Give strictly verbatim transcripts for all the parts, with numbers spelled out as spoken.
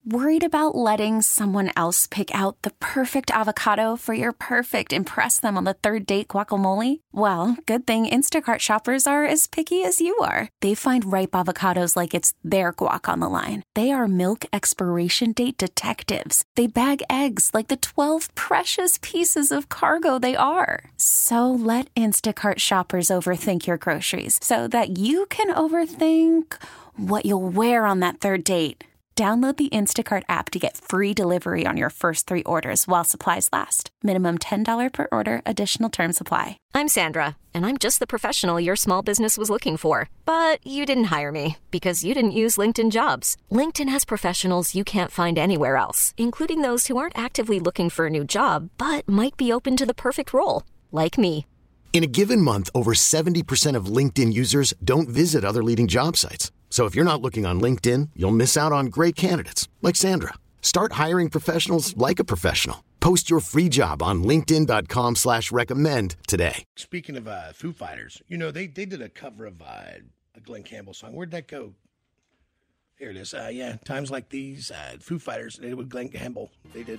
Worried about letting someone else pick out the perfect avocado for your perfect impress them on the third date guacamole? Well, good thing Instacart shoppers are as picky as you are. They find ripe avocados like it's their guac on the line. They are milk expiration date detectives. They bag eggs like the twelve precious pieces of cargo they are. So let Instacart shoppers overthink your groceries so that you can overthink what you'll wear on that third date. Download the Instacart app to get free delivery on your first three orders while supplies last. Minimum ten dollars per order. Additional terms apply. I'm Sandra, and I'm just the professional your small business was looking for. But you didn't hire me because you didn't use LinkedIn Jobs. LinkedIn has professionals you can't find anywhere else, including those who aren't actively looking for a new job, but might be open to the perfect role, like me. In a given month, over seventy percent of LinkedIn users don't visit other leading job sites. So if you're not looking on LinkedIn, you'll miss out on great candidates like Sandra. Start hiring professionals like a professional. Post your free job on linkedin dot com slash recommend today. Speaking of uh, Foo Fighters, you know, they, they did a cover of uh, a Glenn Campbell song. Where'd that go? Here it is. Uh, yeah, Times Like These, uh, Foo Fighters. They did with Glenn Campbell. They did.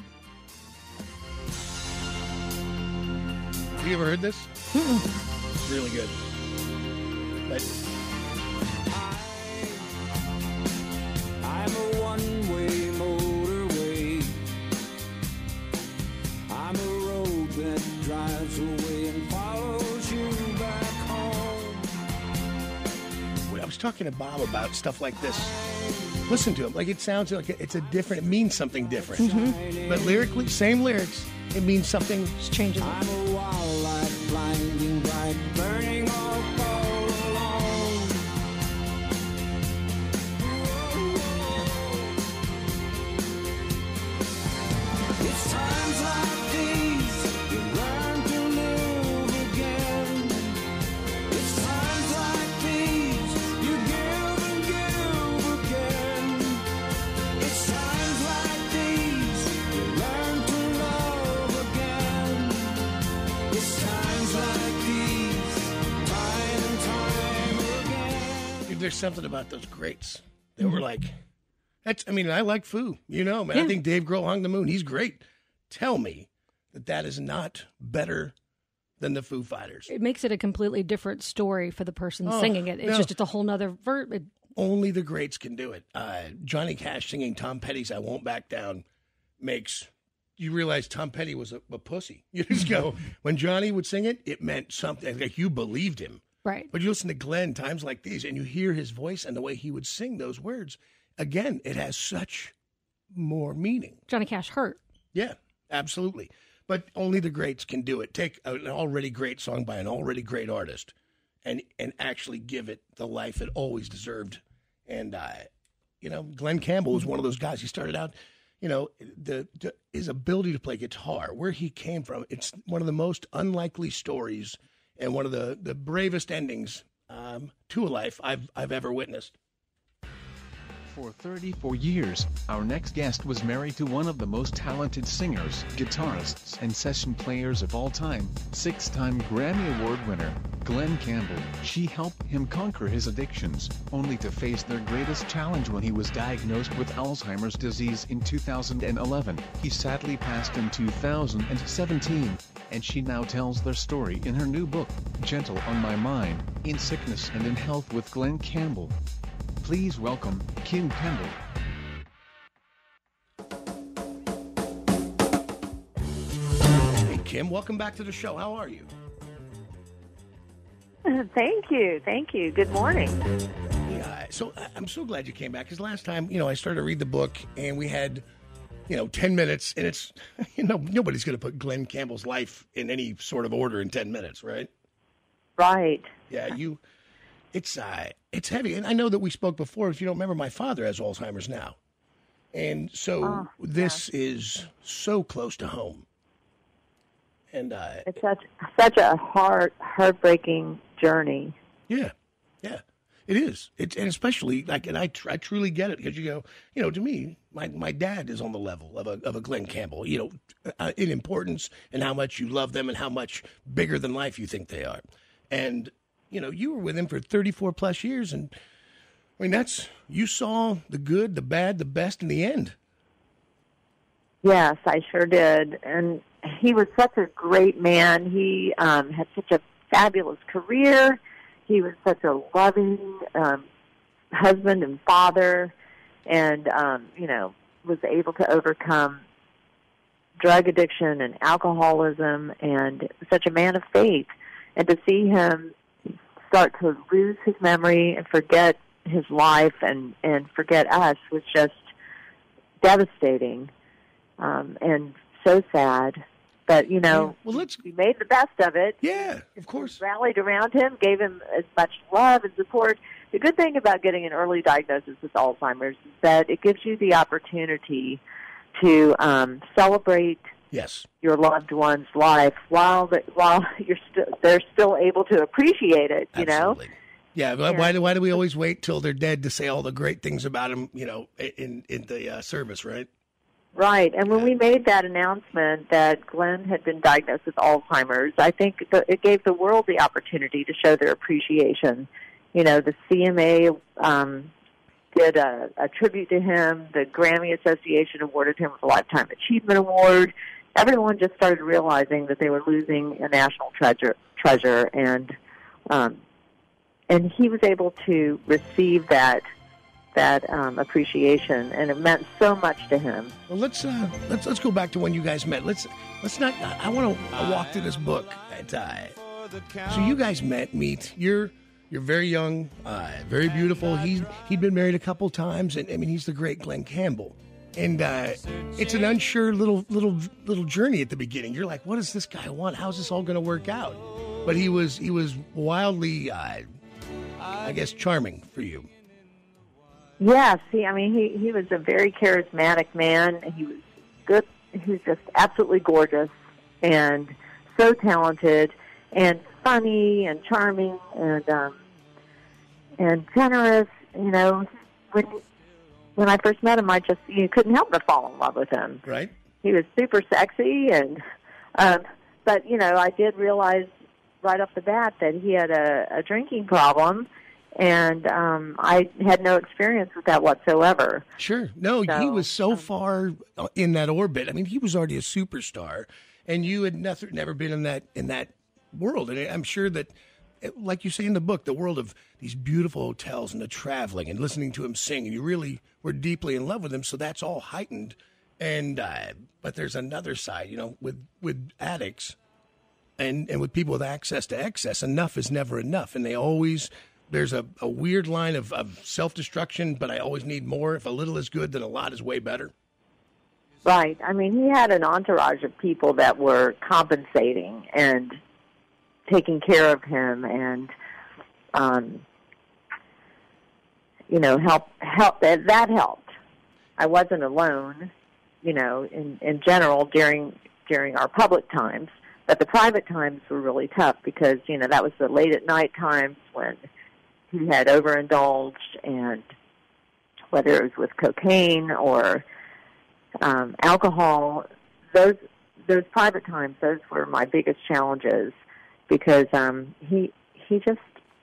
Have you ever heard this? It's really good. But... I'm a one-way motorway. I'm a road that drives away and follows you back home. When I was talking to Bob about stuff like this, listen to him. Like, it sounds like it's a different, it means something different. Mm-hmm. But lyrically, same lyrics, it means something. Just changes it. I'm a wildlight, blinding bright, burning all all alone. It's times like these you learn to live again. It's times like these you give and give again. It's times like these you learn to love again. It's times like these, time and time again. There's something about those greats. They were like, that's, I mean, I like Foo, you know, man. Yeah. I think Dave Grohl hung the moon. He's great. Tell me that that is not better than the Foo Fighters. It makes it a completely different story for the person Oh, singing it. It's no. just it's a whole nother verb. It, Only the greats can do it. Uh, Johnny Cash singing Tom Petty's I Won't Back Down makes you realize Tom Petty was a, a pussy. You just go, when Johnny would sing it, it meant something. Like you believed him. right. But you listen to Glenn times like these and you hear his voice and the way he would sing those words. Again, it has such more meaning. Johnny Cash hurt. Yeah, absolutely. But only the greats can do it. Take an already great song by an already great artist and and actually give it the life it always deserved. And, uh, you know, Glenn Campbell was one of those guys. He started out, you know, the, the his ability to play guitar, where he came from, it's one of the most unlikely stories and one of the, the bravest endings um, to a life I've I've ever witnessed. For thirty-four years, our next guest was married to one of the most talented singers, guitarists, and session players of all time, six-time Grammy Award winner, Glenn Campbell. She helped him conquer his addictions, only to face their greatest challenge when he was diagnosed with Alzheimer's disease in two thousand eleven. He sadly passed in two thousand seventeen, and she now tells their story in her new book, Gentle on My Mind, In Sickness and in Health with Glenn Campbell. Please welcome Kim Kendall. Hey, Kim, welcome back to the show. How are you? Thank you. Thank you. Good morning. Yeah, so I- I'm so glad you came back because last time, you know, I started to read the book and we had, you know, ten minutes and it's, you know, nobody's going to put Glenn Campbell's life in any sort of order in ten minutes, right? Right. Yeah, you, it's, uh, it's heavy. And I know that we spoke before. If you don't remember, my father has Alzheimer's now. And so Oh, this is so close to home. And, uh, It's such such a heart heartbreaking journey. yeah, yeah, it is. It's and especially like, and I, tr- I truly get it because you go, you know, to me, my, my dad is on the level of a of a Glenn Campbell, you know, uh, in importance and how much you love them and how much bigger than life you think they are. And you know, you were with him for thirty-four plus years, and I mean, that's you saw the good, the bad, the best, and the end Yes, I sure did. And he was such a great man. He um, had such a fabulous career. He was such a loving um, husband and father, and, um, you know, was able to overcome drug addiction and alcoholism, and such a man of faith. And to see him start to lose his memory and forget his life and, and forget us was just devastating um, and so sad. But, you know, Yeah. Well, let's- we made the best of it. Yeah, of course. Rallied around him, gave him as much love and support. The good thing about getting an early diagnosis with Alzheimer's is that it gives you the opportunity to um, celebrate Yes. your loved one's life while the, while you're still they're still able to appreciate it. You Absolutely. know. Yeah, but why do why do we always wait till they're dead to say all the great things about them? You know, in in the uh, service, right? Right, and when we made that announcement that Glenn had been diagnosed with Alzheimer's, I think the, it gave the world the opportunity to show their appreciation. You know, the C M A um, did a, a tribute to him. The Grammy Association awarded him with a Lifetime Achievement Award. Everyone just started realizing that they were losing a national treasure, treasure, and um, and he was able to receive that that um, appreciation, and it meant so much to him. Well, let's uh, let's let's go back to when you guys met. Let's let's not. I, I want to walk through this book. And, uh, so you guys met, meet. You're you're very young, uh, very beautiful. He he'd been married a couple times, and I mean he's the great Glenn Campbell. And uh, it's an unsure little little little journey at the beginning. You're like, what does this guy want? How's this all going to work out? But he was he was wildly, uh, I guess, charming for you. Yes, he. I mean, he he was a very charismatic man. He was good. He was just absolutely gorgeous and so talented and funny and charming and um, and generous. You know, when when I first met him, I just you couldn't help but fall in love with him. Right. He was super sexy, and um, but you know, I did realize right off the bat that he had a, a drinking problem. And um, I had no experience with that whatsoever. Sure. No, So, he was so um, far in that orbit. I mean, he was already a superstar, and you had never, never been in that in that world. And I'm sure that, like you say in the book, the world of these beautiful hotels and the traveling and listening to him sing, and you really were deeply in love with him. So that's all heightened. And uh, but there's another side, you know, with with addicts and and with people with access to excess. Enough is never enough, and they always. There's a, a weird line of, of self-destruction, but I always need more. If a little is good, then a lot is way better. Right. I mean, he had an entourage of people that were compensating and taking care of him and, um, you know, help, help, that, that helped. I wasn't alone, you know, in, in general during, during our public times, but the private times were really tough because, you know, that was the late at night times when he had overindulged, and whether it was with cocaine or um, alcohol, those those private times, those were my biggest challenges because um, he he just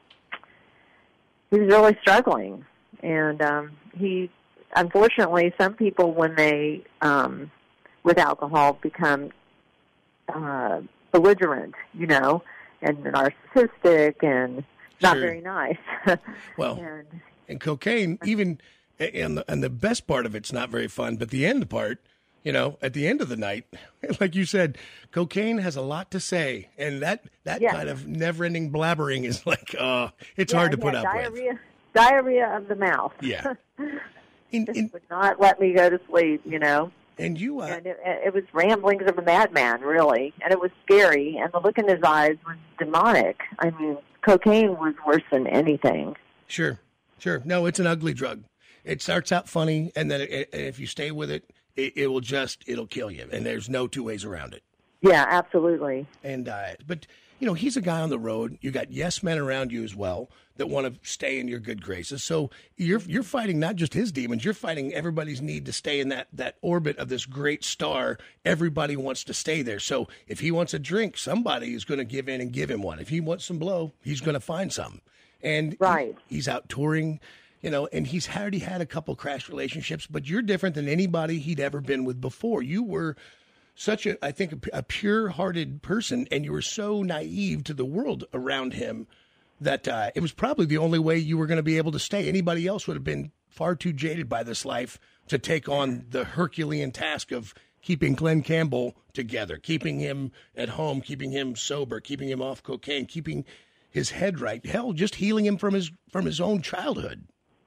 he was really struggling, and um, he unfortunately some people when they um, with alcohol become uh, belligerent, you know, and narcissistic and not Sure. very nice. Well, and, and cocaine, even, and the, and the best part of it's not very fun, but the end part, you know, at the end of the night, like you said, cocaine has a lot to say, and that, that Yeah. kind of never-ending blabbering is like, uh, it's yeah, hard to yeah, put up diarrhea, with. Diarrhea of the mouth. Yeah. In, Just in, would not let me go to sleep, you know. and you, uh, And it, it was ramblings of a madman, really, and it was scary. And the look in his eyes was demonic. I mean, cocaine was worse than anything. Sure, sure. No, it's an ugly drug. It starts out funny, and then it, it, if you stay with it, it, it will just, it'll kill you. And there's no two ways around it. Yeah, absolutely. And, uh, but, you know, he's a guy on the road. You got yes men around you as well that want to stay in your good graces. So you're, you're fighting not just his demons, you're fighting everybody's need to stay in that, that orbit of this great star. Everybody wants to stay there. So if he wants a drink, somebody is going to give in and give him one. If he wants some blow, he's going to find some. And Right. he- he's out touring. you know, and he's already had a couple crash relationships, but you're different than anybody he'd ever been with before. You were such a, I think, a, a pure-hearted person, and you were so naive to the world around him that uh, it was probably the only way you were going to be able to stay. Anybody else would have been far too jaded by this life to take on the Herculean task of keeping Glenn Campbell together, keeping him at home, keeping him sober, keeping him off cocaine, keeping his head right. Hell, just healing him from his from his own childhood.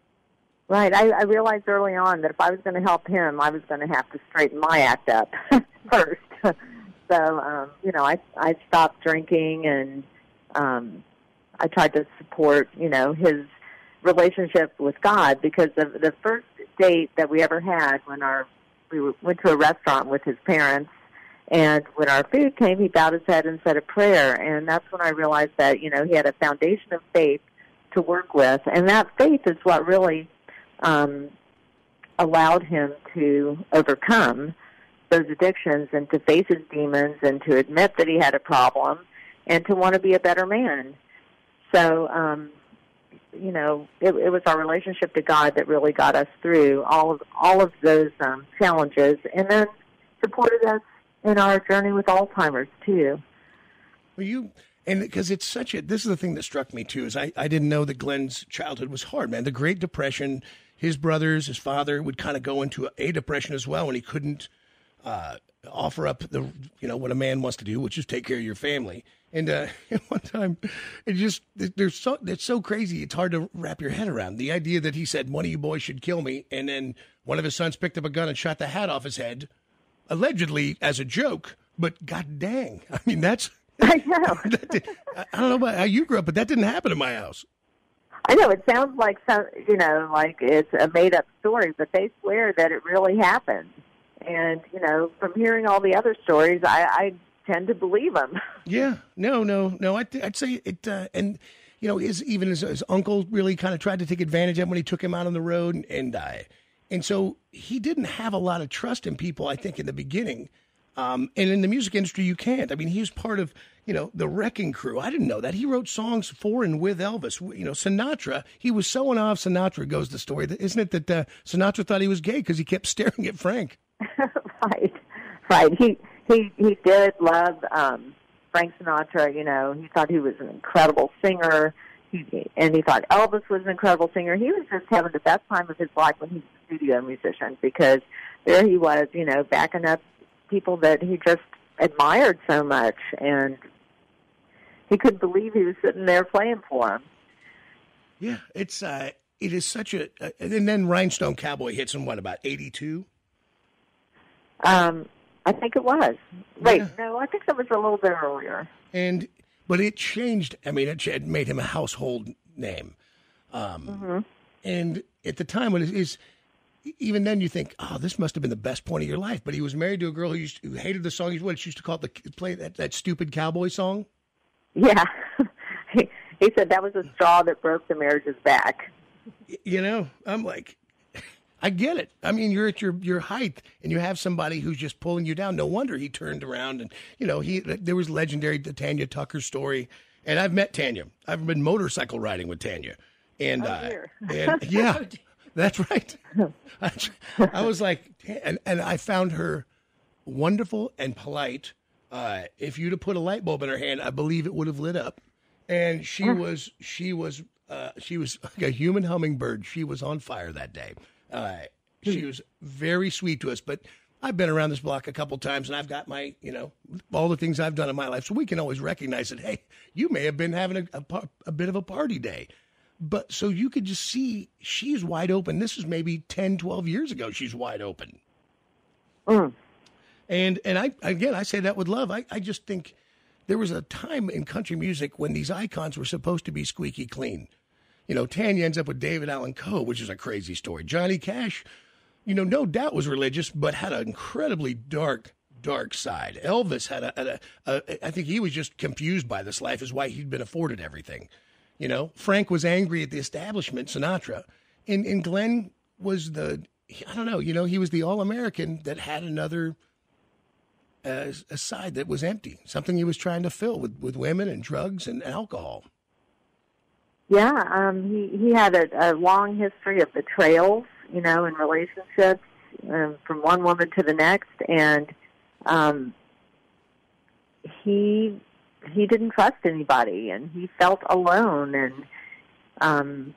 Right. I, I realized early on that if I was going to help him, I was going to have to straighten my act up first. So, um, you know, I I stopped drinking, and um, I tried to support, you know, his relationship with God, because the the first date that we ever had, when our we went to a restaurant with his parents, and when our food came, he bowed his head and said a prayer, and that's when I realized that, you know, he had a foundation of faith to work with, and that faith is what really um, allowed him to overcome those addictions and to face his demons and to admit that he had a problem and to want to be a better man. So, um, you know, it, it was our relationship to God that really got us through all of all of those um, challenges, and then supported us in our journey with Alzheimer's too. Well, you and because it's such a this is the thing that struck me too is I, I didn't know that Glenn's childhood was hard, man. The Great Depression, his brothers, his father would kind of go into a depression as well when he couldn't uh, offer up the you know what a man wants to do, which is take care of your family. And uh, one time, it just there's so it's so crazy. It's hard to wrap your head around the idea that he said one of you boys should kill me, and then one of his sons picked up a gun and shot the hat off his head, allegedly as a joke. But god dang, I mean that's I know. that did, I don't know about how you grew up, but that didn't happen in my house. I know it sounds like some you know like it's a made up story, but they swear that it really happened. And you know, from hearing all the other stories, I. I tend to believe him. Yeah, no, no, no. I'd, I'd say it, uh, and you know, his even his, his uncle really kind of tried to take advantage of him when he took him out on the road, and and, uh, and so he didn't have a lot of trust in people, I think, in the beginning. Um, and in the music industry, you can't. I mean, he was part of you know the Wrecking Crew. I didn't know that he wrote songs for and with Elvis. You know, Sinatra. He was so in awe of Sinatra. Goes the story, isn't it, that uh, Sinatra thought he was gay because he kept staring at Frank. Right, right. He. He he did love um, Frank Sinatra. You know, he thought he was an incredible singer, he, and he thought Elvis was an incredible singer. He was just having the best time of his life when he was a studio musician, because there he was, you know, backing up people that he just admired so much, and he couldn't believe he was sitting there playing for him. Yeah, it's uh, it is such a, uh, and then Rhinestone Cowboy hits in what, about eighty-two? Um. I think it was. Wait, yeah. no, I think that was a little bit earlier. And but it changed. I mean, it, it made him a household name. Um, mm-hmm. And at the time, when it is, even then, you think, "Oh, this must have been the best point of your life." But he was married to a girl who, used, who hated the song. What she used to call it, the play that, that stupid cowboy song. Yeah, he, he said that was the straw that broke the marriage's back. You know, I'm like. I get it. I mean, you're at your, your height, and you have somebody who's just pulling you down. No wonder he turned around, and you know he. There was legendary the Tanya Tucker story, and I've met Tanya. I've been motorcycle riding with Tanya, and oh, uh, dear. and yeah, that's right. I, I was like, and and I found her wonderful and polite. Uh, if you'd have put a light bulb in her hand, I believe it would have lit up. And she was she was uh, she was like a human hummingbird. She was on fire that day. Uh, she was very sweet to us, but I've been around this block a couple times, and I've got my, you know, all the things I've done in my life, so we can always recognize that, hey, you may have been having a, a, a bit of a party day. But so you could just see she's wide open. This is maybe ten, twelve years ago she's wide open. Mm. And and I again, I say that with love. I, I just think there was a time in country music when these icons were supposed to be squeaky clean. You know, Tanya ends up with David Allan Coe, which is a crazy story. Johnny Cash, you know, no doubt was religious, but had an incredibly dark, dark side. Elvis had a, had a, a I think he was just confused by this life, is why he'd been afforded everything. You know, Frank was angry at the establishment, Sinatra. And, and Glenn was the, I don't know, you know, he was the All-American that had another, uh, a side that was empty, something he was trying to fill with, with women and drugs and alcohol. Yeah, um, he he had a, a long history of betrayals, you know, in relationships, um, from one woman to the next, and um, he he didn't trust anybody, and he felt alone, and um,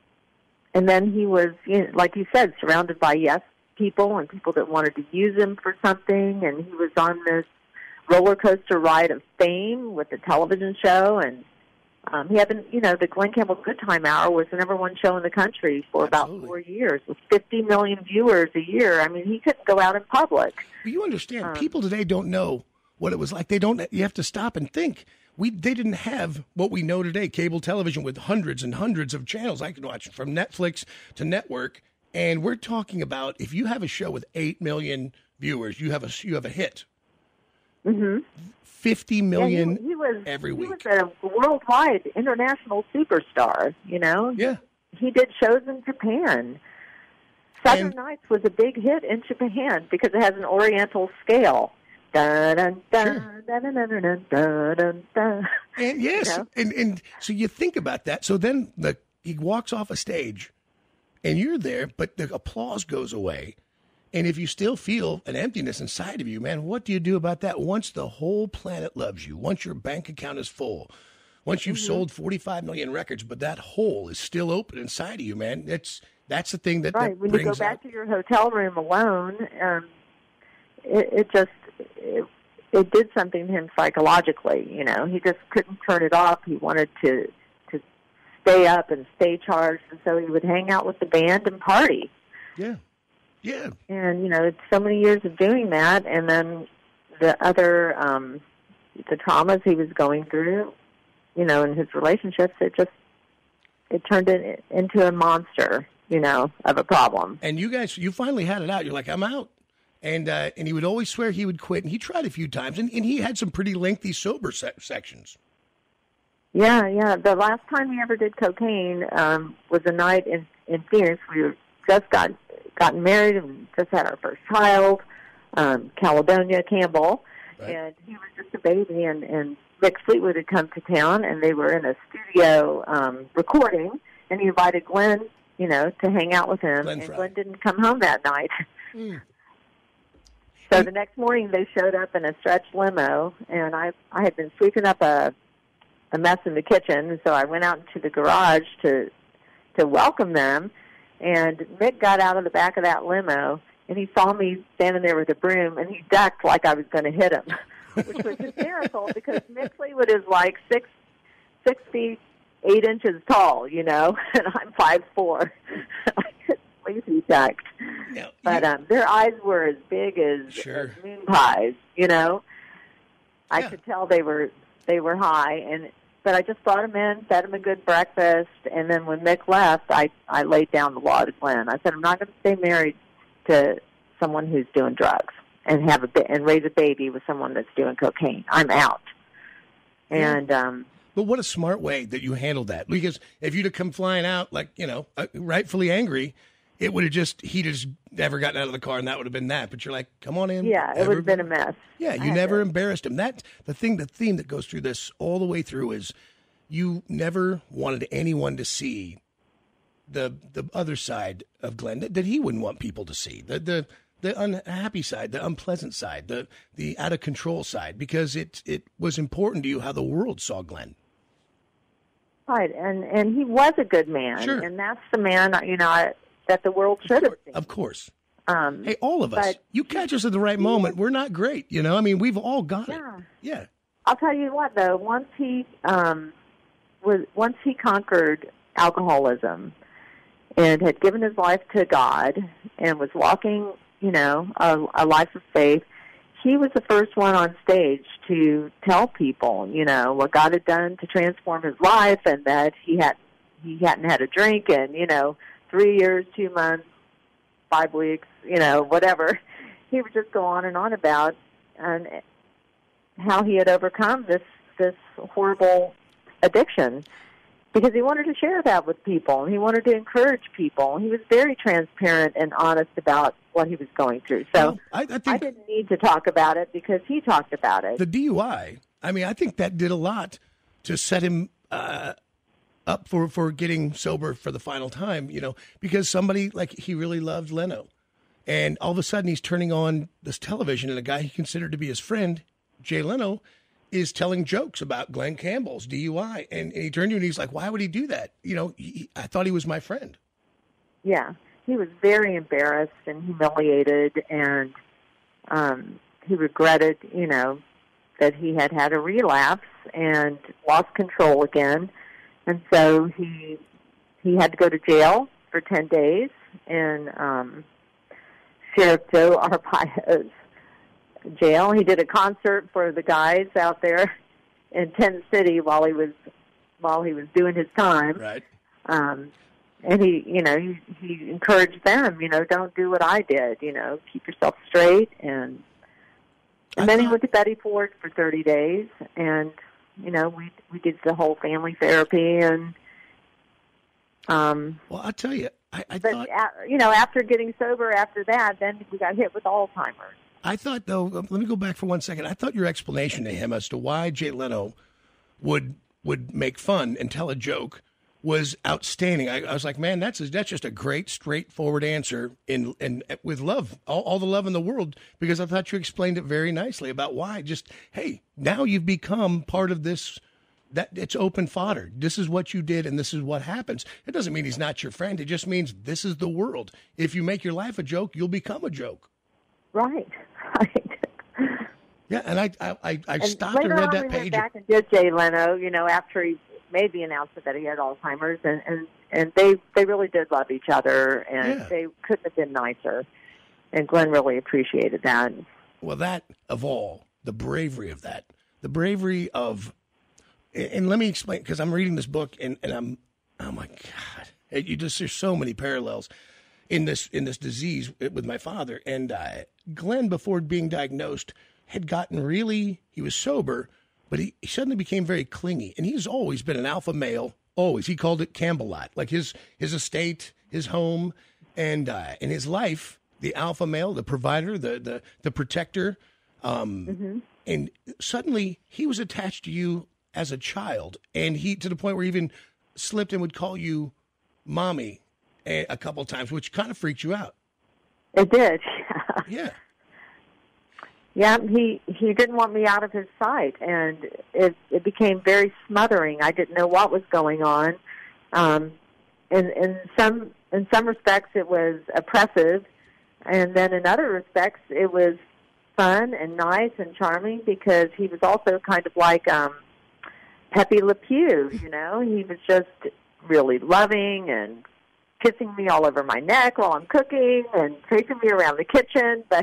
and then he was, you know, like you said, surrounded by yes people and people that wanted to use him for something, and he was on this roller coaster ride of fame with the television show, and um, he had been, you know, the Glenn Campbell Good Time Hour was the number one show in the country for Absolutely. about four years with fifty million viewers a year. I mean, he couldn't go out in public. But you understand, Um, people today don't know what it was like. They don't. You have to stop and think. We they didn't have what we know today, cable television with hundreds and hundreds of channels I can watch from Netflix to network. And we're talking about if you have a show with eight million viewers, you have a you have a hit. Mm-hmm. Fifty million yeah, he, he was, every he week. He was a worldwide international superstar, you know? Yeah. He did shows in Japan. Southern And- Nights was a big hit in Japan because it has an oriental scale. Dun, dun, dun, Sure. dun, dun, dun, dun, dun, dun, dun. And yes, You know? and and so you think about that. So then the he walks off a stage, and you're there, but the applause goes away. And if you still feel an emptiness inside of you, man, what do you do about that? Once the whole planet loves you, once your bank account is full, once you've Mm-hmm. sold forty-five million records, but that hole is still open inside of you, man. That's that's the thing that, Right. that When you brings go back out. to your hotel room alone, um, it, it just it, it did something to him psychologically. You know, he just couldn't turn it off. He wanted to to stay up and stay charged, and so he would hang out with the band and party. Yeah, yeah. And you know, it's so many years of doing that, and then the other um, the traumas he was going through, you know, in his relationships, it just it turned it into a monster, you know, of a problem. And you guys, you finally had it out. You're like, I'm out. And uh, and he would always swear he would quit. And he tried a few times. And, and he had some pretty lengthy sober se- sections. Yeah, yeah. The last time we ever did cocaine um, was a night in, in Phoenix. We were just got gotten married and just had our first child, um, Caledonia Campbell. Right. And he was just a baby. And, and Mick Fleetwood had come to town, and they were in a studio um, recording. And he invited Glenn, you know, to hang out with him. Glenn and Frey. Glenn didn't come home that night. Mm. So the next morning they showed up in a stretch limo, and I I had been sweeping up a a mess in the kitchen, and so I went out into the garage to to welcome them, and Mick got out of the back of that limo, and he saw me standing there with a broom, and he ducked like I was going to hit him, which was hysterical because Mick Fleetwood is like six six feet eight inches tall, you know, and I'm five four. I couldn't believe he ducked. Now, But you- um, their eyes were as big as, Sure. as moon pies, you know. I Yeah. could tell they were they were high, and but I just brought them in, fed them a good breakfast, and then when Mick left, I I laid down the law to Glenn. I said, I'm not going to stay married to someone who's doing drugs and have a ba- and raise a baby with someone that's doing cocaine. I'm out. And um, But what a smart way that you handled that. Because if you'd have come flying out, like, you know, uh, rightfully angry, it would have just, he'd have just never gotten out of the car, and that would have been that. But you're like, come on in. yeah, it would have been a mess. Yeah, I you had never to- embarrassed him. That the thing, the theme that goes through this all the way through is you never wanted anyone to see the the other side of Glenn that, that he wouldn't want people to see. The the the unhappy side, the unpleasant side, the the out of control side, because it it was important to you how the world saw Glenn. Right, and and he was a good man, Sure. and that's the man, you know, I, that the world should have seen. Of course. Um, Hey, all of us. But- You catch us at the right moment. We're not great, you know. I mean, we've all got it. Yeah. Yeah. I'll tell you what, though, once he um, was once he conquered alcoholism and had given his life to God and was walking, you know, a, a life of faith, he was the first one on stage to tell people, you know, what God had done to transform his life, and that he had he hadn't had a drink in, you know, three years, two months, five weeks, you know, whatever. He would just go on and on about and how he had overcome this this horrible addiction, because he wanted to share that with people, and he wanted to encourage people. He was very transparent and honest about what he was going through. So Well, I, I think I didn't need to talk about it because he talked about it. the D U I, I mean, I think that did a lot to set him uh, up for, for getting sober for the final time, you know, because somebody, like, he really loved Leno. And all of a sudden he's turning on this television, and a guy he considered to be his friend, Jay Leno, is telling jokes about Glenn Campbell's D U I. And, and he turned to you and he's like, why would he do that? You know, he, I thought he was my friend. Yeah, he was very embarrassed and humiliated, and um, he regretted, you know, that he had had a relapse and lost control again. And so he he had to go to jail for ten days in um, Sheriff Joe Arpaio's jail. He did a concert for the guys out there in Tent City while he was while he was doing his time. Right. Um, and he, you know, he, he encouraged them, you know, don't do what I did, you know, keep yourself straight. And and I then thought... he went to Betty Ford for thirty days, and you know, we we did the whole family therapy, and um. Well, I'll tell you, I, I but thought, a, you know, after getting sober, after that, then we got hit with Alzheimer's. I thought though. Let me go back for one second. I thought your explanation to him as to why Jay Leno would would make fun and tell a joke was outstanding. I, I was like, man, that's a, that's just a great, straightforward answer in and with love, all, all the love in the world. Because I thought you explained it very nicely about why. Just hey, now you've become part of this. That it's open fodder. This is what you did, and this is what happens. It doesn't mean he's not your friend. It just means this is the world. If you make your life a joke, you'll become a joke. Right. Right. Yeah, and I I I, I and stopped and read on, that we page. Went back and did Jay Leno, you know, after he made the announcement that he had Alzheimer's, and and, and they they really did love each other, and Yeah. they couldn't have been nicer. And Glenn really appreciated that. Well, that of all, the bravery of that, the bravery of, and let me explain, because I'm reading this book, and, and I'm, oh my God, it, you just, there's so many parallels in this in this disease with my father. And uh, Glenn, before being diagnosed, had gotten really, he was sober, but he, he suddenly became very clingy. And he's always been an alpha male, always. He called it Campbellot, like his his estate, his home, and uh, in his life, the alpha male, the provider, the the, the protector. Um, mm-hmm. And suddenly he was attached to you as a child, and he, to the point where he even slipped and would call you mommy a, a couple of times, which kind of freaked you out. It did. Yeah. Yeah, he he didn't want me out of his sight, and it it became very smothering. I didn't know what was going on. Um, in in some in some respects, it was oppressive, and then in other respects, it was fun and nice and charming, because he was also kind of like um, Pepe Le Pew. You know, he was just really loving and kissing me all over my neck while I'm cooking and chasing me around the kitchen, but.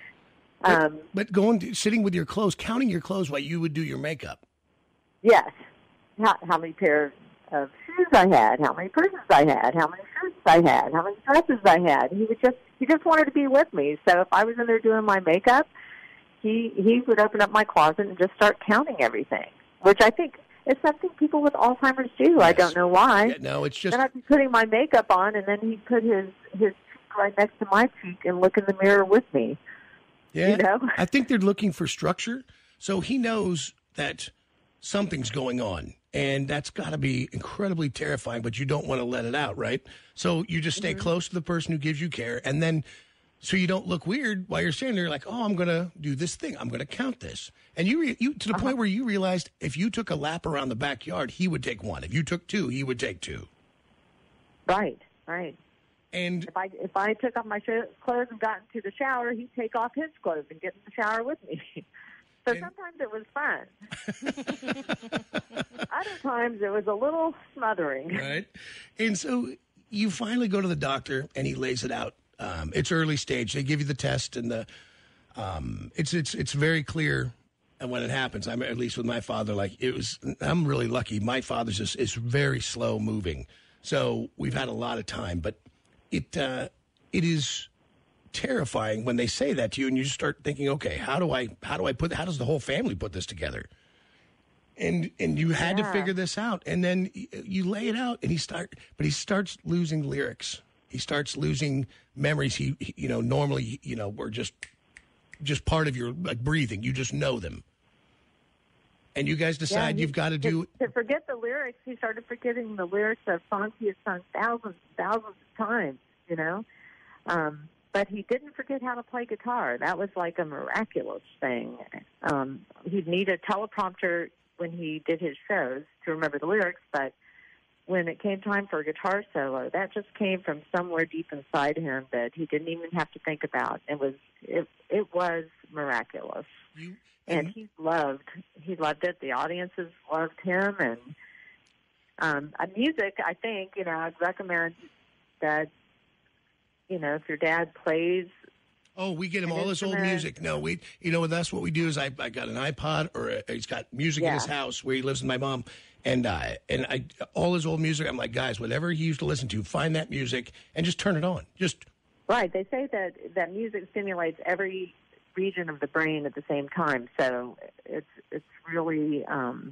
Um, but, but going to, sitting with your clothes, counting your clothes while you would do your makeup. Yes. How, how many pairs of shoes I had, how many purses I had, how many shirts I had, how many dresses I had. He would just he just wanted to be with me. So if I was in there doing my makeup, he he would open up my closet and just start counting everything, which I think is something people with Alzheimer's do. Yes. I don't know why. Yeah, no, it's just. Then I'd be putting my makeup on, and then he'd put his his cheek right next to my cheek and look in the mirror with me. Yeah, you know? I think they're looking for structure. So he knows that something's going on, and that's got to be incredibly terrifying, but you don't want to let it out, right? So you just stay mm-hmm. close to the person who gives you care, and then so you don't look weird while you're standing there like, oh, I'm going to do this thing. I'm going to count this. And you, re- you to the uh-huh. point where you realized if you took a lap around the backyard, he would take one. If you took two, he would take two. Right, right. And if I if I took off my sh- clothes and got into the shower, he'd take off his clothes and get in the shower with me. So and, sometimes it was fun. Other times it was a little smothering. Right. And so you finally go to the doctor, and he lays it out. Um, it's early stage. They give you the test, and the um, it's it's it's very clear. And when it happens, I'm at least with my father. Like it was, I'm really lucky. My father's just is very slow moving, so we've had a lot of time, but. It uh, it is terrifying when they say that to you, and you just start thinking, okay, how do I how do I put how does the whole family put this together? And and you had yeah. to figure this out, and then you lay it out, and he start but he starts losing lyrics. He starts losing memories. He, he you know normally you know were just just part of your like breathing. You just know them. and you guys decide Yeah, he- you've got to do. To, to forget the lyrics, he started forgetting the lyrics of songs he had sung thousands, thousands of times. You know, um, but he didn't forget how to play guitar. That was like a miraculous thing. Um, he'd need a teleprompter when he did his shows to remember the lyrics, but when it came time for a guitar solo, that just came from somewhere deep inside him that he didn't even have to think about. It was it it was miraculous. You, and he loved he loved it. The audiences loved him, and um, uh, music. I think you know I'd recommend that you know if your dad plays. Oh, we get him an all this old instrument. music. No, we, you know, that's what we do is I, I got an iPod or a, he's got music in Yeah. his house where he lives with my mom, and I and I all his old music. I'm like, guys, whatever he used to listen to, find that music and just turn it on. Just Right. They say that that music stimulates every region of the brain at the same time, so it's it's really um,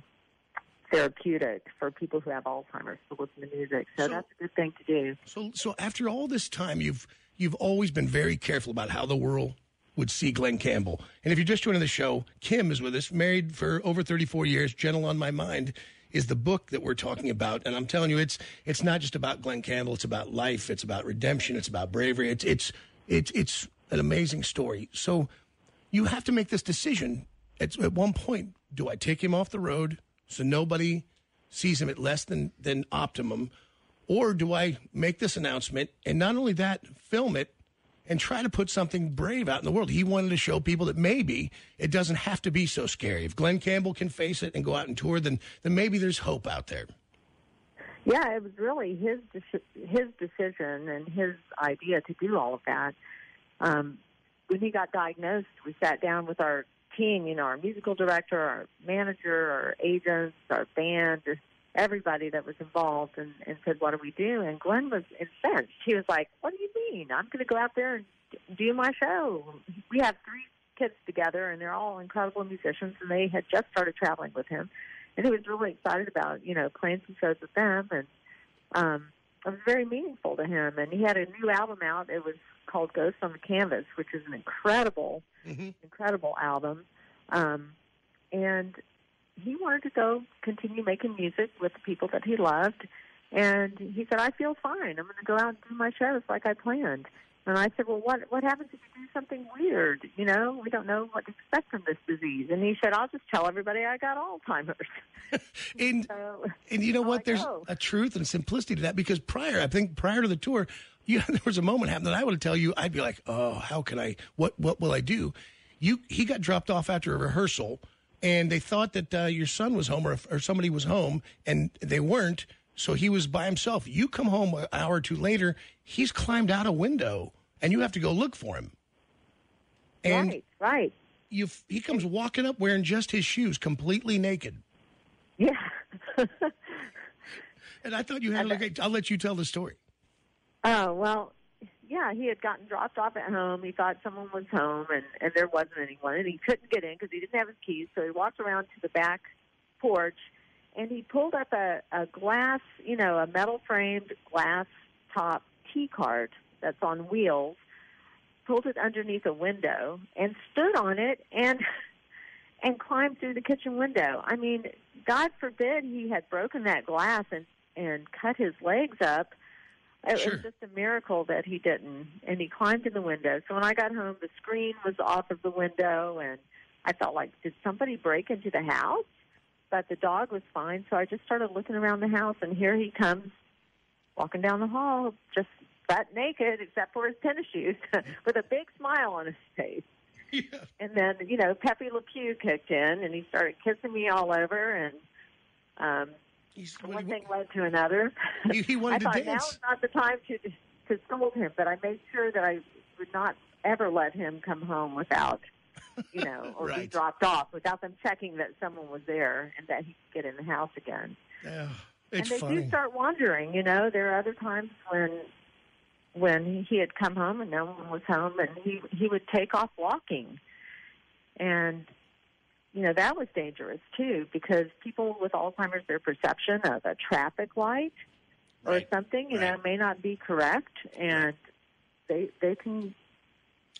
therapeutic for people who have Alzheimer's to listen to music. So, So- that's a good thing to do. so so. After all this time, you've you've always been very careful about how the world would see Glenn Campbell. And if you're just joining the show, Kim is with us, married for over thirty-four years. Gentle on My Mind is the book that we're talking about. And I'm telling you, it's it's not just about Glenn Campbell. It's about life. It's about redemption. It's about bravery. It's it's it's it's an amazing story. So you have to make this decision at, at one point. Do I take him off the road so nobody sees him at less than, than optimum? Or do I make this announcement and not only that, film it and try to put something brave out in the world? He wanted to show people that maybe it doesn't have to be so scary. If Glenn Campbell can face it and go out and tour, then then maybe there's hope out there. Yeah, it was really his deci- his decision and his idea to do all of that. Um, when he got diagnosed, we sat down with our team, you know, our musical director, our manager, our agents, our band, everybody that was involved, and, and said, what do we do? And Glenn was incensed. He was like, what do you mean? I'm going to go out there and do my show. We have three kids together, and they're all incredible musicians, and they had just started traveling with him. And he was really excited about, you know, playing some shows with them, and um, it was very meaningful to him. And he had a new album out. It was called Ghosts on the Canvas, which is an incredible, Mm-hmm. incredible album. Um, and he wanted to go continue making music with the people that he loved. And he said, I feel fine. I'm going to go out and do my shows like I planned. And I said, well, what what happens if you do something weird? You know, we don't know what to expect from this disease. And he said, I'll just tell everybody I got Alzheimer's. and So, and you know I'm what? like, There's oh. a truth and simplicity to that, because prior, I think prior to the tour, you, there was a moment happened that I would tell you, I'd be like, oh, how can I, what what will I do? You He got dropped off after a rehearsal, and they thought that uh, your son was home or, or somebody was home, and they weren't, so he was by himself. You come home an hour or two later, he's climbed out a window, and you have to go look for him. And right, right. you he comes walking up wearing just his shoes, completely naked. Yeah. And I thought you had, like, I'll let you tell the story. Oh, well, yeah, he had gotten dropped off at home. He thought someone was home, and, and there wasn't anyone. And he couldn't get in because he didn't have his keys. So he walked around to the back porch, and he pulled up a, a glass, you know, a metal-framed glass-top key cart that's on wheels, pulled it underneath a window, and stood on it and and climbed through the kitchen window. I mean, God forbid he had broken that glass and, and cut his legs up. It Sure. was just a miracle that he didn't. And he climbed in the window. So when I got home, the screen was off of the window, and I felt like, did somebody break into the house? But the dog was fine, so I just started looking around the house, and here he comes walking down the hall, just butt naked, except for his tennis shoes, with a big smile on his face. Yeah. And then, you know, Pepe Le Pew kicked in, and he started kissing me all over, and um, He's, one thing led to another. He- he wanted I to thought dance. now is not the time to to scold him, but I made sure that I would not ever let him come home without, you know, or be Right. dropped off without them checking that someone was there and that he could get in the house again. Yeah, it's and they funny. do start wandering. You know, there are other times when when he had come home and no one was home, and he he would take off walking, and you know that was dangerous too, because people with Alzheimer's, their perception of a traffic light or Right. something, you know, Right. may not be correct, and they they can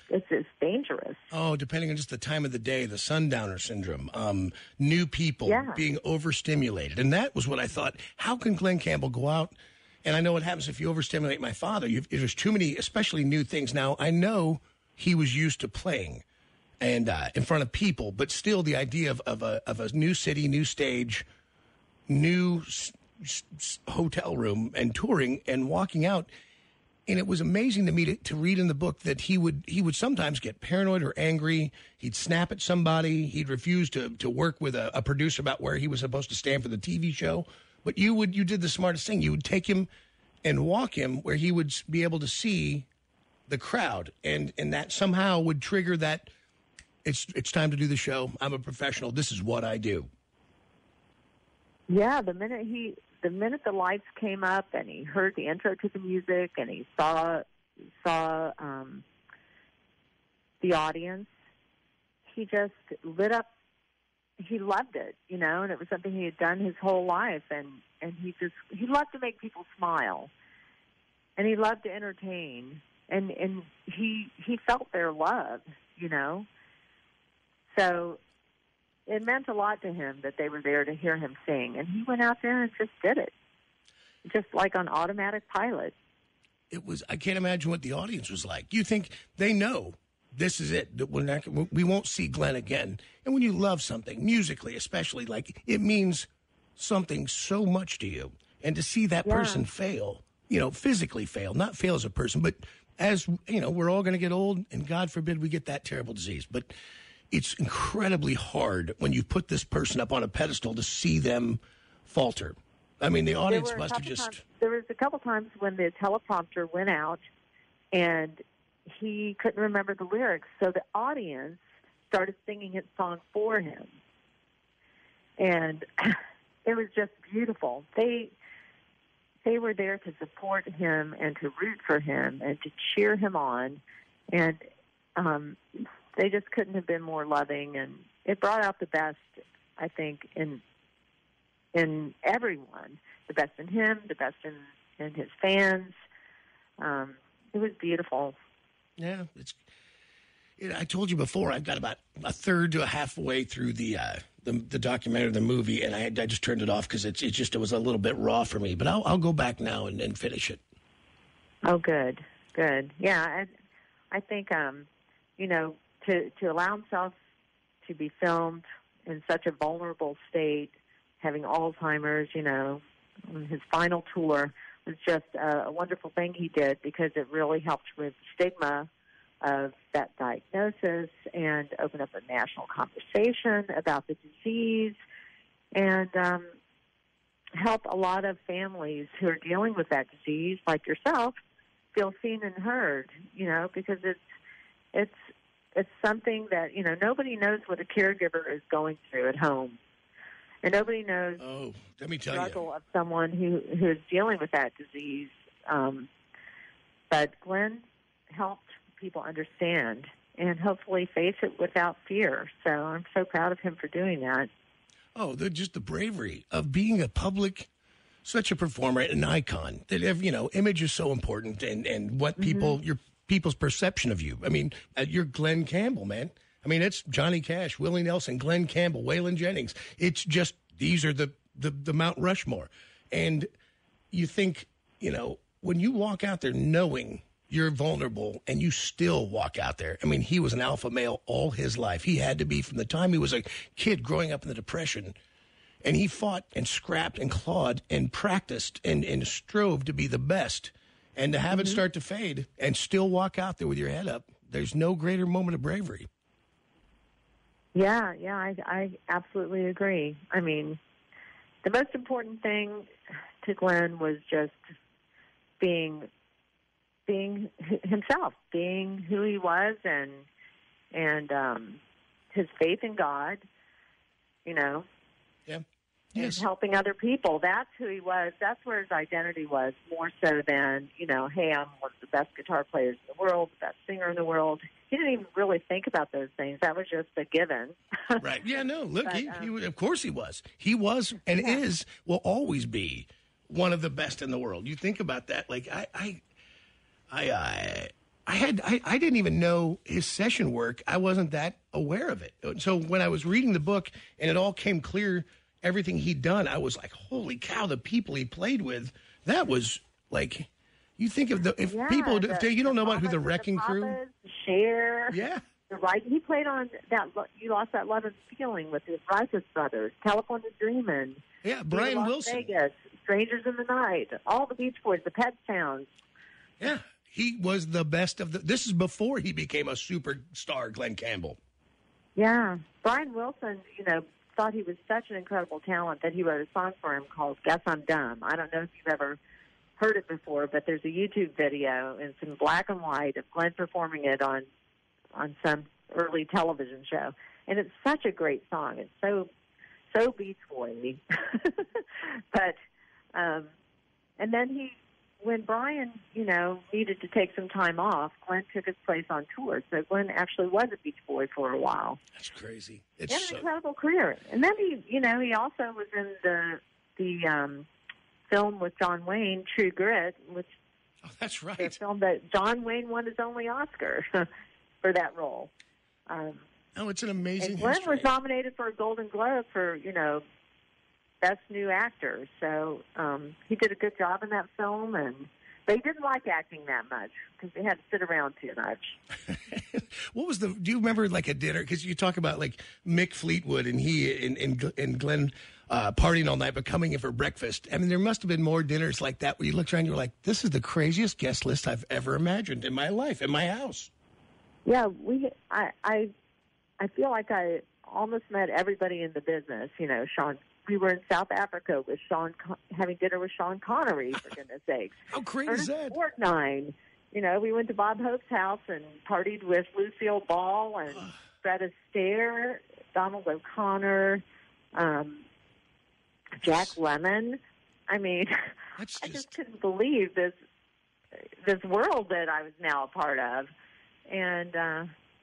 it's, it's dangerous. Oh, depending on just the time of the day, the sundowner syndrome, um, new people Yeah. being overstimulated. And that was what I thought. How can Glenn Campbell go out? And I know what happens if you overstimulate my father. You've, there's too many, especially new things. Now, I know he was used to playing and uh, in front of people, but still the idea of, of, a, of a new city, new stage, new s- s- hotel room and touring and walking out. And it was amazing to me to, to read in the book that he would he would sometimes get paranoid or angry. He'd snap at somebody. He'd refuse to, to work with a, a producer about where he was supposed to stand for the T V show. But you would you did the smartest thing. You would take him and walk him where he would be able to see the crowd, and, and that somehow would trigger that it's it's time to do the show. I'm a professional. This is what I do. Yeah, the minute he, the minute the lights came up and he heard the intro to the music and he saw saw um, the audience, he just lit up. He loved it, you know, and it was something he had done his whole life, and and he just he loved to make people smile, and he loved to entertain, and and he he felt their love, you know, so. It meant a lot to him that they were there to hear him sing, and he went out there and just did it, just like on automatic pilot. It was. I can't imagine what the audience was like. You think they know this is it? That we're not. We won't see Glenn again. And when you love something musically, especially, like it means something so much to you, and to see that Yeah. person fail, you know, physically fail, not fail as a person, but as you know, we're all going to get old, and God forbid we get that terrible disease, but. It's incredibly hard when you put this person up on a pedestal to see them falter. I mean, the audience There were a must have couple just... times, there was a couple times when the teleprompter went out and he couldn't remember the lyrics, so the audience started singing his song for him. And it was just beautiful. They they were there to support him and to root for him and to cheer him on. And um they just couldn't have been more loving, and it brought out the best, I think, in in everyone. The best in him, the best in, in his fans. Um, it was beautiful. Yeah, it's. It, I told you before, I've got about a third to a halfway through the uh, the, the documentary, the movie, and I, I just turned it off because it's it just it was a little bit raw for me. But I'll I'll go back now and, and finish it. Oh, good, good. Yeah, I, I think um, you know. To, to allow himself to be filmed in such a vulnerable state, having Alzheimer's, you know, on his final tour was just a, a wonderful thing he did because it really helped remove the stigma of that diagnosis and open up a national conversation about the disease and um, help a lot of families who are dealing with that disease, like yourself, feel seen and heard, you know, because it's it's It's something that, you know, nobody knows what a caregiver is going through at home. And nobody knows oh, let me the tell struggle you. of someone who, who is dealing with that disease. Um, but Glenn helped people understand and hopefully face it without fear. So I'm so proud of him for doing that. Oh, the, just the bravery of being a public, such a performer, an icon. That, you know, image is so important, and, and what people, mm-hmm. your people's perception of you. I mean, uh, you're Glenn Campbell, man. I mean, it's Johnny Cash, Willie Nelson, Glenn Campbell, Waylon Jennings. It's just, these are the, the, the Mount Rushmore. And you think, you know, when you walk out there knowing you're vulnerable and you still walk out there. I mean, he was an alpha male all his life. He had to be from the time he was a kid growing up in the Depression. And he fought and scrapped and clawed and practiced and, and strove to be the best. And to have mm-hmm. it start to fade and still walk out there with your head up, there's no greater moment of bravery. Yeah, yeah, I, I absolutely agree. I mean, the most important thing to Glenn was just being being himself, being who he was, and and um, his faith in God, you know. Yeah. Yes. And helping other people. That's who he was. That's where his identity was, more so than, you know, hey, I'm one of the best guitar players in the world, the best singer in the world. He didn't even really think about those things. That was just a given. Right. Yeah, no, look, but, he, um, he, of course he was. He was and yeah. is, will always be one of the best in the world. You think about that. Like, I, I, I, I I had I, I didn't even know his session work. I wasn't that aware of it. So when I was reading the book and it all came clear, everything he'd done, I was like, holy cow, the people he played with, that was like, you think of the, if yeah, people, the, if they, you don't know about who the Mamas, Wrecking the Crew? Papas, Cher. Yeah. The right, he played on that, You Lost That Love and Feeling with his Righteous Brothers, California Dreamin'. Yeah, Brian Las Wilson. Vegas, Strangers in the Night, all the Beach Boys, the Pet Sounds. Yeah, he was the best of the, this is before he became a superstar, Glenn Campbell. Yeah, Brian Wilson, you know, thought he was such an incredible talent that he wrote a song for him called Guess I'm Dumb. I don't know if you've ever heard it before, but there's a YouTube video, and it's in black and white of Glenn performing it on on some early television show. And it's such a great song. It's so, so Beach Boy-y. But, um, and then he, when Brian, you know, needed to take some time off, Glenn took his place on tour. So Glenn actually was a Beach Boy for a while. That's crazy. He It's had an so, incredible career. And then he, you know, he also was in the, the, um, film with John Wayne, True Grit, which oh, that's the right. film that John Wayne won his only Oscar for that role. Um, Oh, it's an amazing and Glenn history. was nominated for a Golden Globe for, you know, Best New Actor. So um, he did a good job in that film, and they didn't like acting that much because they had to sit around too much. What was the, do you remember like a dinner? Because you talk about like Mick Fleetwood and he and, and, and Glenn uh, partying all night but coming in for breakfast. I mean, there must have been more dinners like that where you looked around and you're like, this is the craziest guest list I've ever imagined in my life, in my house. Yeah, we. I, I, I feel like I almost met everybody in the business. You know, Sean. We were in South Africa with Sean, having dinner with Sean Connery. For goodness sakes, How great Ernest is that? Borgnine. You know, we went to Bob Hope's house and partied with Lucille Ball and Fred Astaire, Donald O'Connor, um, Jack Lemmon. I mean, That's I just, just couldn't believe this this world that I was now a part of. And uh,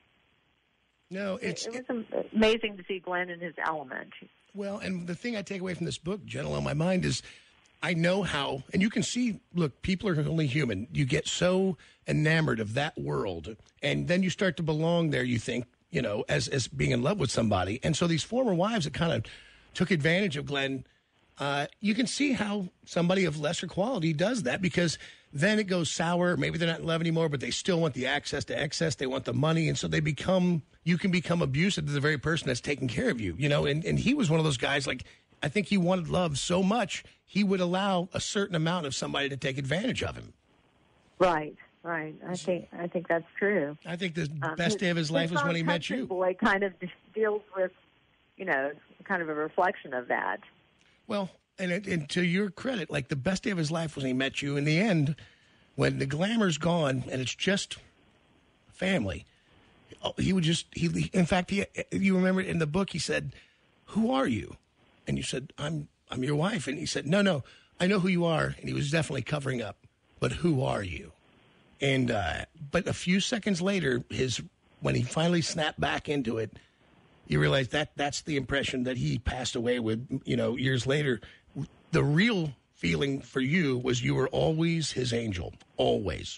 no, it, it's, it was amazing to see Glenn in his element. well, and the thing I take away from this book, Gentle on My Mind, is I know how, and you can see, look, people are only human. You get so enamored of that world, and then you start to belong there, you think, you know, as, as being in love with somebody. And so these former wives that kind of took advantage of Glenn, uh, you can see how somebody of lesser quality does that, because then it goes sour. Maybe they're not in love anymore, but they still want the access to excess. They want the money. And so they become, you can become abusive to the very person that's taking care of you, you know, and, and he was one of those guys, like, I think he wanted love so much, he would allow a certain amount of somebody to take advantage of him. Right, right. I think I think that's true. I think the Um, best day of his life was song when he met Country you. Boy kind of deals with, you know, kind of a reflection of that. Well, and, it, and to your credit, like the best day of his life was when he met you. In the end, when the glamour's gone and it's just family, he would just, he. in fact, he, you remember in the book, he said, "Who are you?" And you said, I'm I'm your wife. And he said, no, no, I know who you are. And he was definitely covering up. But who are you? And uh, but a few seconds later, his when he finally snapped back into it, you realize that that's the impression that he passed away with, you know, years later. The real feeling for you was you were always his angel, always.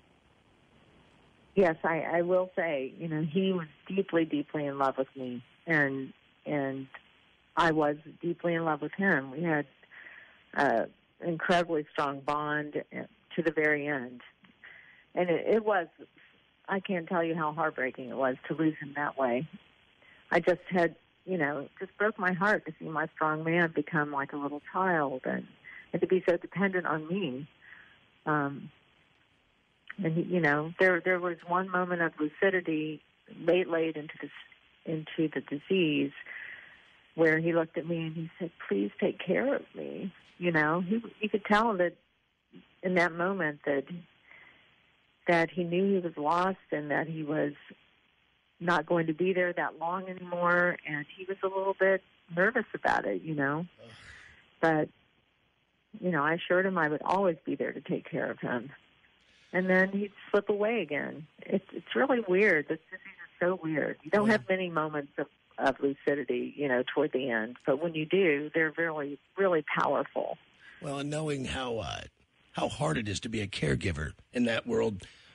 Yes, I, I will say, you know, he was deeply, deeply in love with me. And, and I was deeply in love with him. We had an incredibly strong bond to the very end. And it, it was, I can't tell you how heartbreaking it was to lose him that way. I just had, you know, it just broke my heart to see my strong man become like a little child and, and to be so dependent on me. Um, and, he, you know, there there was one moment of lucidity late, late into the, into the disease where he looked at me and he said, "Please take care of me." You know, he, you could tell that in that moment that that he knew he was lost and that he was not going to be there that long anymore, and he was a little bit nervous about it, you know. But, you know, I assured him I would always be there to take care of him. And then he'd slip away again. It's it's really weird. This disease is so weird. You don't have many moments of, of lucidity, you know, toward the end. But when you do, they're really, really powerful. Well, and knowing how uh, how hard it is to be a caregiver in that world,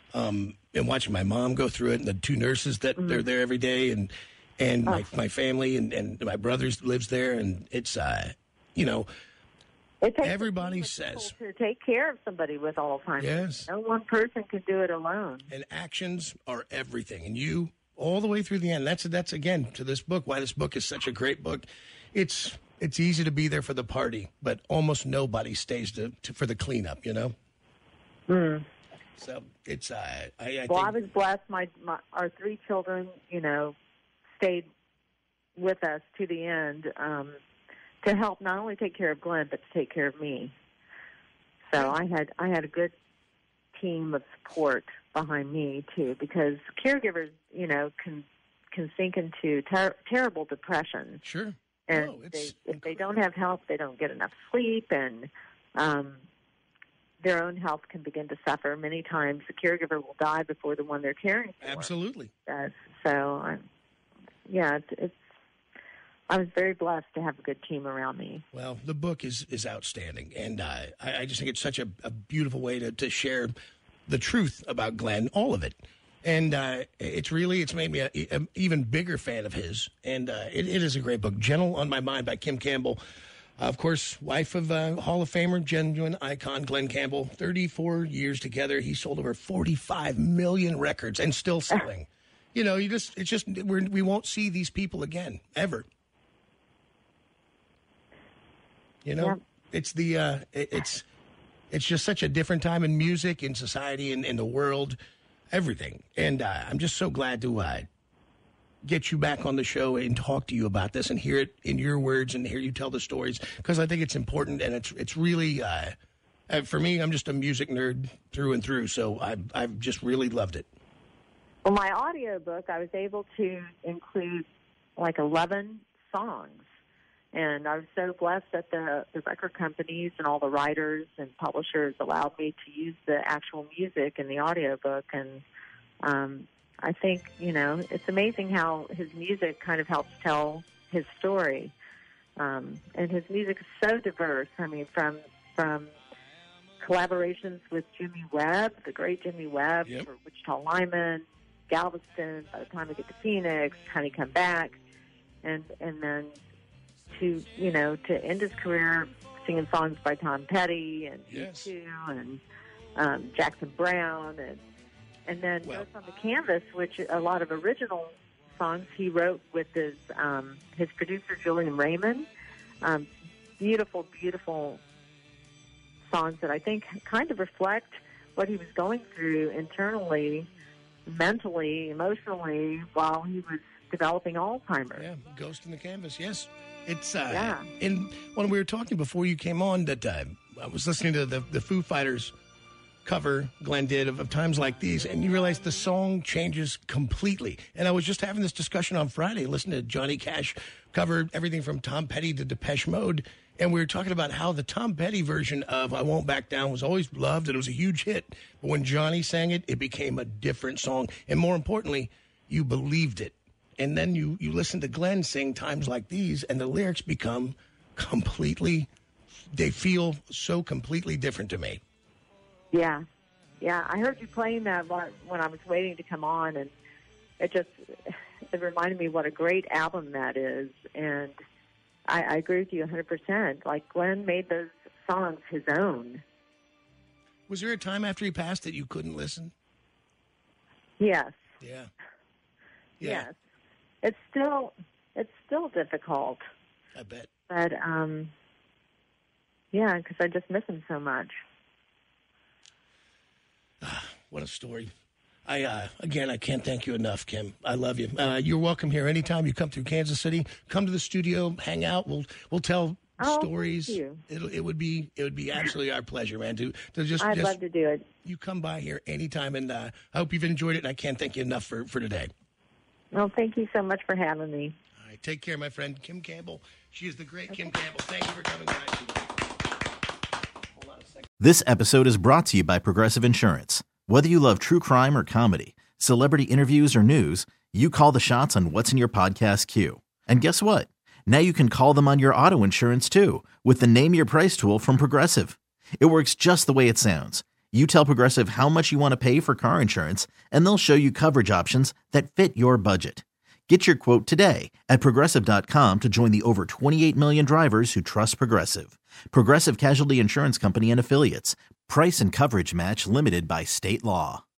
um, and watching my mom go through it, and the two nurses that mm-hmm. they're there every day, and and oh. my my family and, and my brother lives there, and it's uh, you know. It takes Everybody says to take care of somebody with Alzheimer's. Yes. No one person can do it alone. And actions are everything. And you, all the way through the end, that's, that's again, to this book, why this book is such a great book. It's it's easy to be there for the party, but almost nobody stays to, to for the cleanup, you know? Mm. So it's, uh, I, I Well, think... I was blessed. My, my Our three children, you know, stayed with us to the end, um, to help not only take care of Glenn, but to take care of me. So I had I had a good team of support behind me too, because caregivers, you know, can can sink into ter- terrible depression. Sure. And no, they, if they don't have help, they don't get enough sleep, and um, their own health can begin to suffer. Many times, the caregiver will die before the one they're caring for. Absolutely. Does. So, I'm, yeah, it's, it's I was very blessed to have a good team around me. Well, the book is, is outstanding, and uh, I, I just think it's such a, a beautiful way to, to share the truth about Glenn, all of it. And uh, it's really, it's made me an even bigger fan of his, and uh, it, it is a great book. Gentle on My Mind by Kim Campbell. Uh, of course, wife of uh, Hall of Famer, genuine icon Glenn Campbell. thirty-four years together. He sold over forty-five million records and still selling. You know, you just, it's just, we're, we won't see these people again, ever. You know, yep. it's the uh, it, it's it's just such a different time in music, in society, in, in the world, everything. And uh, I'm just so glad to uh, get you back on the show and talk to you about this and hear it in your words and hear you tell the stories, because I think it's important, and it's it's really uh, uh, for me. I'm just a music nerd through and through, so I've I've just really loved it. Well, my audiobook, I was able to include like eleven songs. And I was so blessed that the, the record companies and all the writers and publishers allowed me to use the actual music in the audiobook. And um, I think, you know, it's amazing how his music kind of helps tell his story. Um, and his music is so diverse. I mean, from from collaborations with Jimmy Webb, the great Jimmy Webb, yep. for Wichita Lineman, Galveston, By the Time We Get to Phoenix, Honey Come Back, and and then to, you know, to end his career singing songs by Tom Petty and yes. U two and um, Jackson Browne, and and then well, Ghost on the Canvas, which a lot of original songs he wrote with his um, his producer Julian Raymond. Um, beautiful, beautiful songs that I think kind of reflect what he was going through internally, mentally, emotionally, while he was developing Alzheimer's. Yeah, Ghost in the Canvas, yes. It's, uh, yeah. And when we were talking before you came on, that uh, I was listening to the, the Foo Fighters cover Glenn did of, of Times Like These, and you realize the song changes completely. And I was just having this discussion on Friday, listening to Johnny Cash cover everything from Tom Petty to Depeche Mode, and we were talking about how the Tom Petty version of I Won't Back Down was always loved, and it was a huge hit. But when Johnny sang it, it became a different song. And more importantly, you believed it. And then you, you listen to Glenn sing Times Like These, and the lyrics become completely, they feel so completely different to me. Yeah. Yeah, I heard you playing that when I was waiting to come on, and it just, it reminded me what a great album that is. And I, I agree with you one hundred percent. Like, Glenn made those songs his own. Was there a time after he passed that you couldn't listen? Yes. Yeah. Yeah. Yes. It's still it's still difficult. I bet. But, um, yeah, because I just miss him so much. Ah, what a story. I uh, again, I can't thank you enough, Kim. I love you. Uh, you're welcome here anytime you come through Kansas City. Come to the studio, hang out. We'll we'll tell oh, stories. Thank you. It'll, it would be it would be absolutely our pleasure, man. To to just I'd just, love to do it. You come by here anytime, and uh, I hope you've enjoyed it. And I can't thank you enough for, for today. Well, thank you so much for having me. All right, take care, my friend. Kim Campbell. She is the great okay. Kim Campbell. Thank you for coming by. Hold on a second. This episode is brought to you by Progressive Insurance. Whether you love true crime or comedy, celebrity interviews or news, you call the shots on what's in your podcast queue. And guess what? Now you can call them on your auto insurance too with the Name Your Price tool from Progressive. It works just the way it sounds. You tell Progressive how much you want to pay for car insurance, and they'll show you coverage options that fit your budget. Get your quote today at Progressive dot com to join the over twenty-eight million drivers who trust Progressive. Progressive Casualty Insurance Company and Affiliates. Price and coverage match limited by state law.